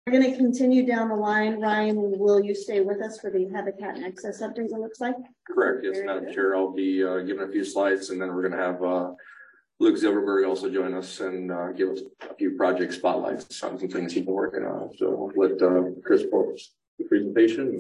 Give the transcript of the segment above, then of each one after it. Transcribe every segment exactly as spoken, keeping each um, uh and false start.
We're going to continue down the line. Ryan, will you stay with us for the Habitat and Access update, it looks like? Correct. Yes, Madam Chair. I'll be uh, giving a few slides, and then we're going to have uh, Luke Zilberberg also join us and uh, give us a few project spotlights on some things he's been working on. So I'll let uh, Chris post the presentation.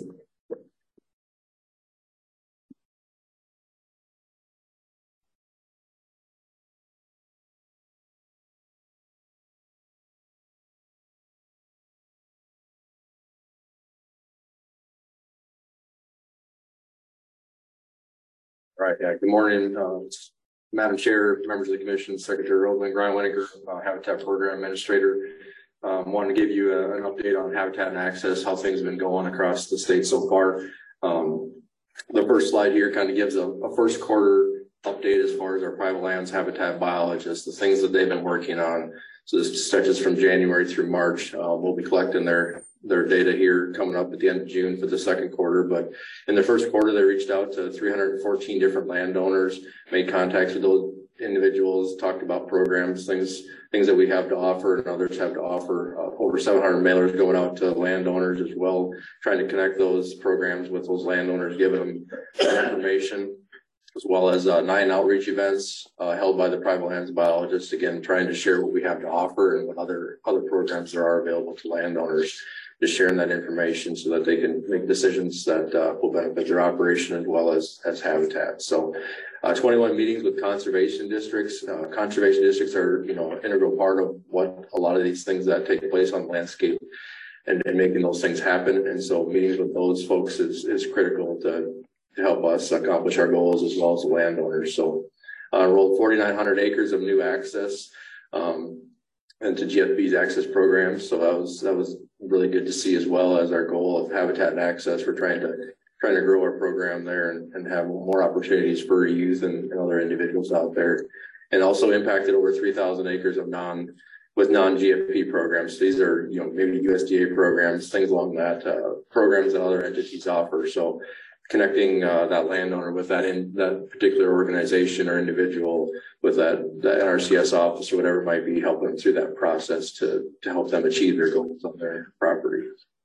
All right. Yeah. Good morning, uh, Madam Chair, members of the Commission, Secretary Roland, Ryan Winiker, uh, Habitat Program Administrator. Um, wanted to give you a, an update on Habitat and Access, how things have been going across the state so far. Um, the first slide here kind of gives a, a first quarter update as far as our private lands habitat biologists, the things that they've been working on. So this stretches from January through March. Uh, we'll be collecting their their data here coming up at the end of June for the second quarter. But in the first quarter, they reached out to three hundred fourteen different landowners, made contacts with those individuals, talked about programs, things things that we have to offer and others have to offer. Uh, over seven hundred mailers going out to landowners as well, trying to connect those programs with those landowners, giving them that information, as well as uh, nine outreach events uh, held by the private lands biologists, again, trying to share what we have to offer and what other, other programs there are available to landowners. Just sharing that information so that they can make decisions that uh, will benefit their operation as well as, as habitat. So uh, twenty-one meetings with conservation districts. Uh, conservation districts are, you know, an integral part of what a lot of these things that take place on the landscape and, and making those things happen. And so meetings with those folks is, is critical to, to help us accomplish our goals as well as the landowners. So uh, enrolled forty-nine hundred acres of new access um, into G F B's access programs. So that was, that was really good to see, as well as our goal of Habitat and Access. We're trying to trying to grow our program there and, and have more opportunities for youth and, and other individuals out there, and also impacted over three thousand acres of non with non G F P programs. So these are, you know, maybe U S D A programs, things along that, uh, programs that other entities offer. So connecting uh, that landowner with that in that particular organization or individual with that, that N R C S office or whatever it might be, helping them through that process to, to help them achieve their goals on their property.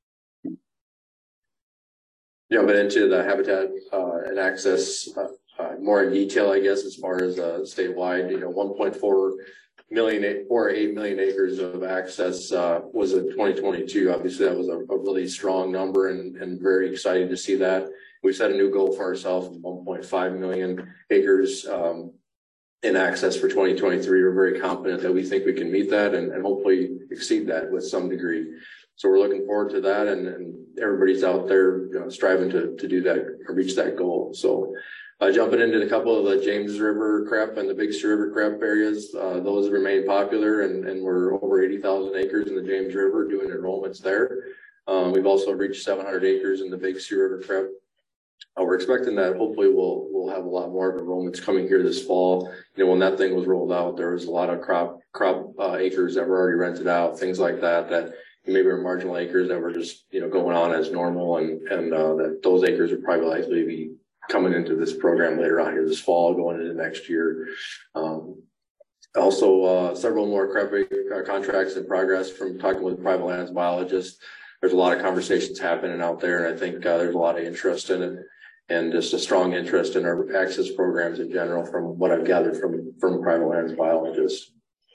Jumping into the Habitat uh, and Access uh, uh, more in detail, I guess, as far as uh, statewide, you know, one point four million or eight million acres of access uh, was in twenty twenty-two. Obviously, that was a, a really strong number, and, and very excited to see that. We set a new goal for ourselves of one point five million acres um, in access for twenty twenty-three. We're very confident that we think we can meet that and, and hopefully exceed that with some degree. So we're looking forward to that, and, and everybody's out there, you know, striving to, to do that, or reach that goal. So uh, jumping into a couple of the James River crep and the Big Sioux River crep areas, uh, those remain popular, and, and we're over eighty thousand acres in the James River doing enrollments there. Um, we've also reached seven hundred acres in the Big Sioux River crep. Uh, we're expecting that hopefully we'll we'll have a lot more of enrollments coming here this fall. You know, when that thing was rolled out, there was a lot of crop crop uh, acres that were already rented out, things like that, that maybe were marginal acres that were just, you know, going on as normal, and and uh, that those acres would probably likely be coming into this program later on here this fall, going into next year. Um, also, uh, several more crep uh, contracts in progress from talking with private lands biologists. There's a lot of conversations happening out there, and I think uh, there's a lot of interest in it, and just a strong interest in our access programs in general from what I've gathered from, from private lands biologists.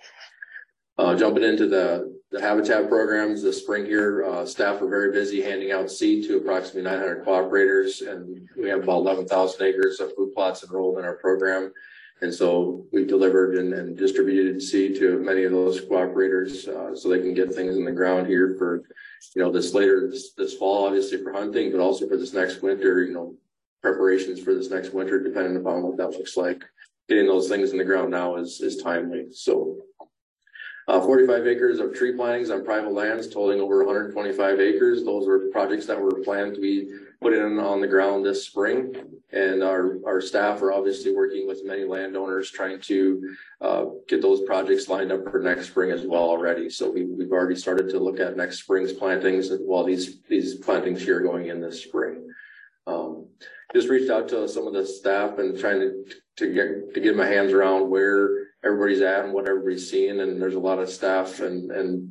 Uh, jumping into the, the habitat programs this spring here, uh, staff are very busy handing out seed to approximately nine hundred cooperators, and we have about eleven thousand acres of food plots enrolled in our program. And so we delivered and, and distributed seed to many of those cooperators uh, so they can get things in the ground here for, you know, this later this, this fall, obviously for hunting, but also for this next winter, you know, preparations for this next winter, depending upon what that looks like. Getting those things in the ground now is, is timely. So uh, forty-five acres of tree plantings on private lands totaling over one hundred twenty-five acres. Those are projects that were planned to be put in on the ground this spring. And our, our staff are obviously working with many landowners trying to uh, get those projects lined up for next spring as well already. So we, we've already started to look at next spring's plantings while these, these plantings here are going in this spring. Um, just reached out to some of the staff and trying to, to get, to get my hands around where everybody's at and what everybody's seeing. And there's a lot of staff and, and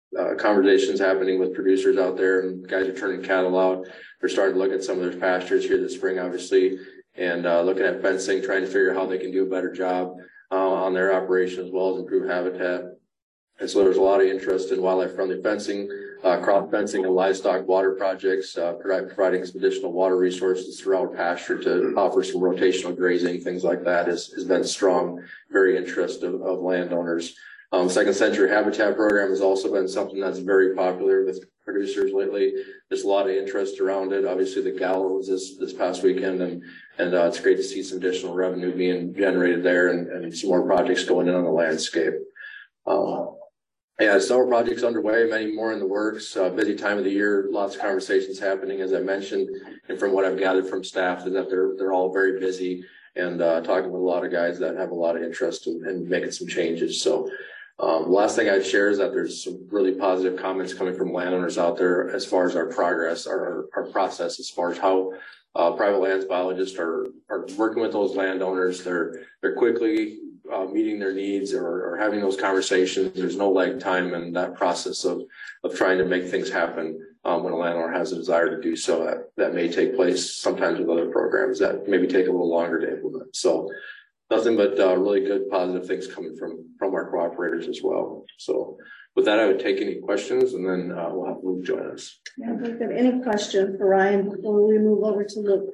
uh, conversations happening with producers out there, and guys are turning cattle out. They're starting to look at some of their pastures here this spring, obviously, and uh, looking at fencing, trying to figure out how they can do a better job uh, on their operation as well as improve habitat. And so there's a lot of interest in wildlife-friendly fencing, uh, crop fencing, and livestock water projects, uh, provide, providing some additional water resources throughout pasture to offer some rotational grazing, things like that has, has been strong, very interest of, of landowners. Um, Second Century Habitat Program has also been something that's very popular with producers lately. There's a lot of interest around it. Obviously, the gala was this this past weekend, and and uh, it's great to see some additional revenue being generated there, and, and some more projects going in on the landscape. Um, Yeah, several projects underway, many more in the works. Uh, busy time of the year, lots of conversations happening, as I mentioned. And from what I've gathered from staff, is that they're they're all very busy and uh, talking with a lot of guys that have a lot of interest in, in making some changes. So, um, the last thing I'd share is that there's some really positive comments coming from landowners out there as far as our progress, our our process, as far as how uh, private lands biologists are are working with those landowners. They're they're quickly Uh, meeting their needs, or, or having those conversations. There's no lag time in that process of of trying to make things happen um, when a landowner has a desire to do so. That, that may take place sometimes with other programs that maybe take a little longer to implement. So nothing but uh, really good positive things coming from from our cooperators as well. So with that, I would take any questions, and then uh, we'll have Luke join us. Yeah, if you have any questions for Ryan before we move over to Luke?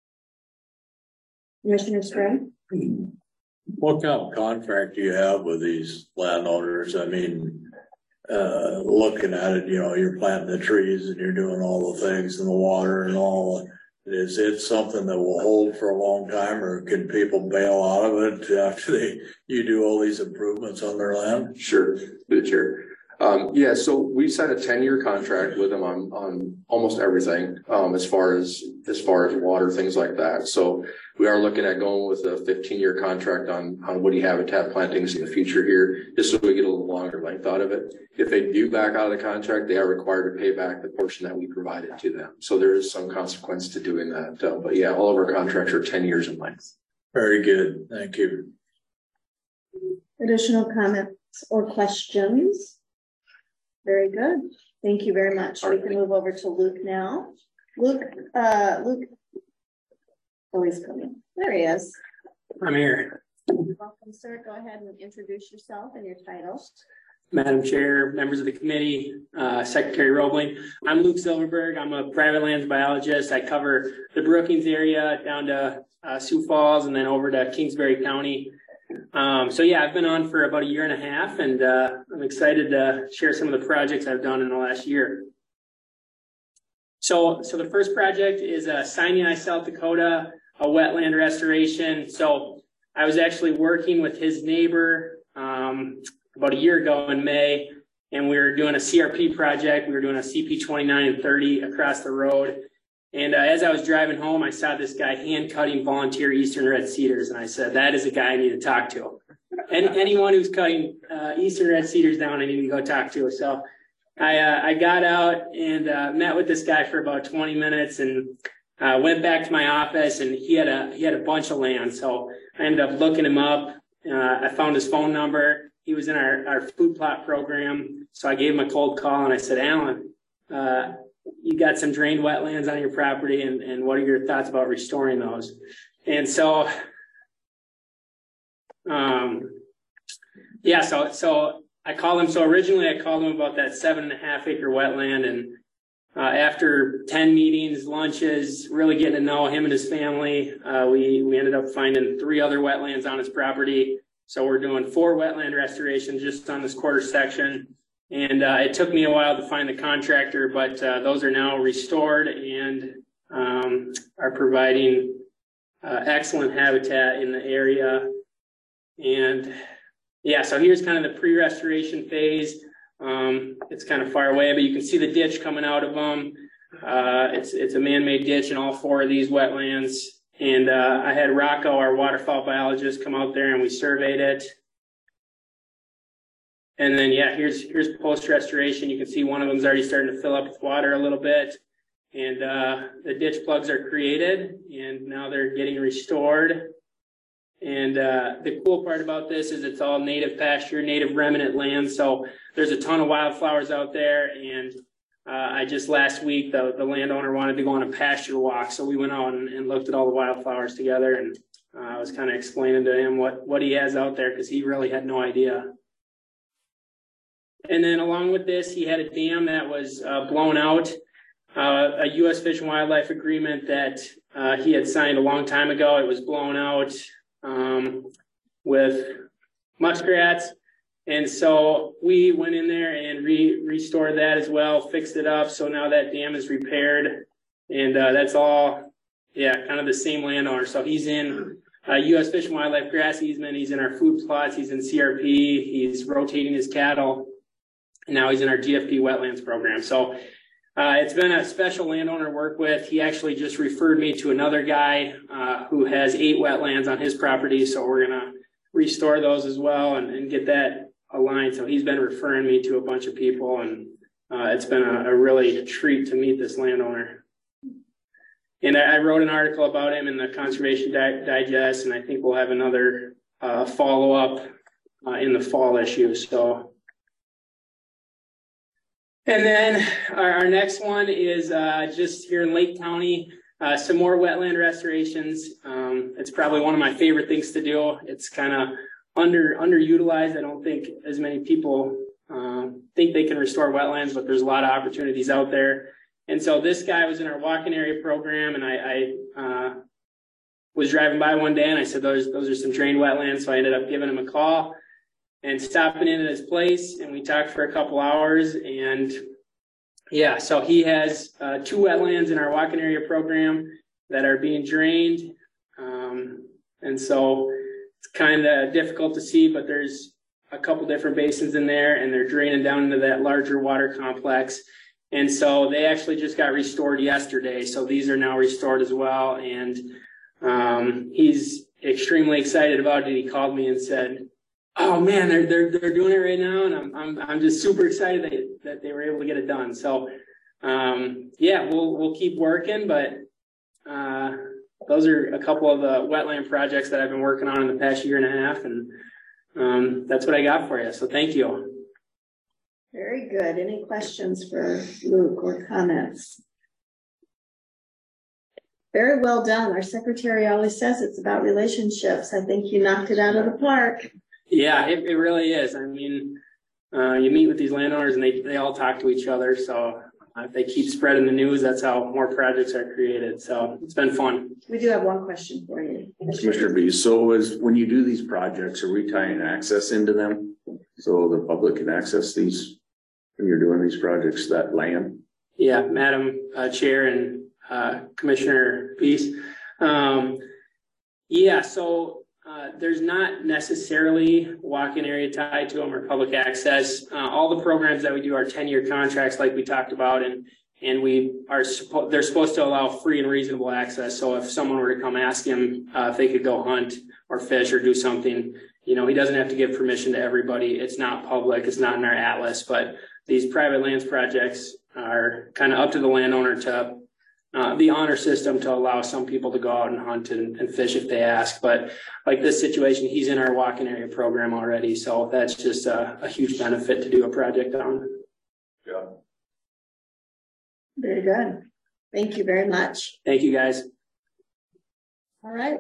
Commissioner Spray? What kind of contract do you have with these landowners? I mean, uh, looking at it, you know, you're planting the trees and you're doing all the things and the water and all. Is it something that will hold for a long time, or can people bail out of it after they you do all these improvements on their land? Sure, good, sure. Um, yeah, so we signed a ten-year contract with them on on almost everything, um, as far as as far as water, things like that. So we are looking at going with a fifteen-year contract on on woody habitat plantings in the future here, just so we get a little longer length out of it. If they do back out of the contract, they are required to pay back the portion that we provided to them. So there is some consequence to doing that. Uh, but yeah, all of our contracts are ten years in length. Very good, thank you. Additional comments or questions? Very good. Thank you very much. We can move over to Luke now. Luke, uh, Luke. Oh, he's coming. There he is. I'm here. Welcome, sir. Go ahead and introduce yourself and your title. Madam Chair, members of the committee, uh, Secretary Roebling. I'm Luke Silverberg. I'm a private lands biologist. I cover the Brookings area down to uh, Sioux Falls and then over to Kingsbury County. Um, so yeah, I've been on for about a year and a half, and uh, I'm excited to share some of the projects I've done in the last year. So, so the first project is uh, Sinai, South Dakota, a wetland restoration. So I was actually working with his neighbor um, about a year ago in May, and we were doing a C R P project. We were doing a C P twenty-nine and thirty across the road. And uh, as I was driving home, I saw this guy hand cutting volunteer Eastern Red Cedars. And I said, that is a guy I need to talk to. And anyone who's cutting uh, Eastern Red Cedars down, I need to go talk to. So I, uh, I got out and uh, met with this guy for about twenty minutes, and uh, went back to my office, and he had a, he had a bunch of land. So I ended up looking him up. Uh, I found his phone number. He was in our, our food plot program. So I gave him a cold call and I said, Alan, uh, you got some drained wetlands on your property, and, and what are your thoughts about restoring those? And so, um, yeah, so, so I called him. So originally I called him about that seven and a half acre wetland. And uh, after ten meetings, lunches, really getting to know him and his family, uh, we, we ended up finding three other wetlands on his property. So we're doing four wetland restorations just on this quarter section. And uh, it took me a while to find the contractor, but uh, those are now restored and um, are providing uh, excellent habitat in the area. And yeah, so here's kind of the pre-restoration phase. Um, it's kind of far away, but you can see the ditch coming out of them. Uh, it's, it's a man-made ditch in all four of these wetlands. And uh, I had Rocco, our waterfowl biologist, come out there and we surveyed it. And then, yeah, here's here's post-restoration. You can see one of them's already starting to fill up with water a little bit. And uh, the ditch plugs are created, and now they're getting restored. And uh, the cool part about this is it's all native pasture, native remnant land. So there's a ton of wildflowers out there. And uh, I just last week, the, the landowner wanted to go on a pasture walk. So we went out and, and looked at all the wildflowers together. And uh, I was kind of explaining to him what, what he has out there because he really had no idea. And then along with this, he had a dam that was uh, blown out, uh, a U S Fish and Wildlife agreement that uh, he had signed a long time ago. It was blown out um, with muskrats. And so we went in there and re restored that as well, fixed it up. So now that dam is repaired. And uh, that's all, yeah, kind of the same landowner. So he's in uh, U S Fish and Wildlife grass easement. He's in our food plots. He's in C R P. He's rotating his cattle. And now he's in our G F P wetlands program. So uh, it's been a special landowner to work with. He actually just referred me to another guy uh, who has eight wetlands on his property. So we're going to restore those as well and, and get that aligned. So he's been referring me to a bunch of people, and uh, it's been a, a really treat to meet this landowner. And I, I wrote an article about him in the Conservation Di Digest, and I think we'll have another uh, follow-up uh, in the fall issue. So. And then our, our next one is uh, just here in Lake County, uh, some more wetland restorations. Um, it's probably one of my favorite things to do. It's kind of under underutilized. I don't think as many people uh, think they can restore wetlands, but there's a lot of opportunities out there. And so this guy was in our walking area program, and I, I uh, was driving by one day and I said, those, those are some drained wetlands. So I ended up giving him a call and stopping in at his place, and we talked for a couple hours. And yeah, so he has uh, two wetlands in our walking area program that are being drained. Um, and so it's kind of difficult to see, but there's a couple different basins in there, and they're draining down into that larger water complex. And so they actually just got restored yesterday. So these are now restored as well. And um, he's extremely excited about it. He called me and said, oh man, they're, they're, they're doing it right now. And I'm, I'm, I'm just super excited that, that they were able to get it done. So, um, yeah, we'll, we'll keep working, but, uh, those are a couple of the wetland projects that I've been working on in the past year and a half. And, um, that's what I got for you. So thank you. Very good. Any questions for Luke or comments? Very well done. Our secretary always says it's about relationships. I think you knocked it out of the park. Yeah, it, it really is. I mean, uh, you meet with these landowners and they, they all talk to each other. So uh, if they keep spreading the news, that's how more projects are created. So it's been fun. We do have one question for you. Commissioner B, so is when you do these projects, are we tying access into them so the public can access these when you're doing these projects, that land? Yeah, Madam uh, Chair and uh, Commissioner Peace. Um, yeah, so Uh, there's not necessarily walking area tied to them or public access. Uh, all the programs that we do are ten year contracts like we talked about, and and we are supposed they're supposed to allow free and reasonable access. So if someone were to come ask him uh, if they could go hunt or fish or do something, you know, he doesn't have to give permission to everybody. It's not public, it's not in our atlas, but these private lands projects are kind of up to the landowner to Uh, the honor system to allow some people to go out and hunt and, and fish if they ask. But like this situation, he's in our walking area program already. So that's just a, a huge benefit to do a project on. Yeah. Very good. Thank you very much. Thank you, guys. All right.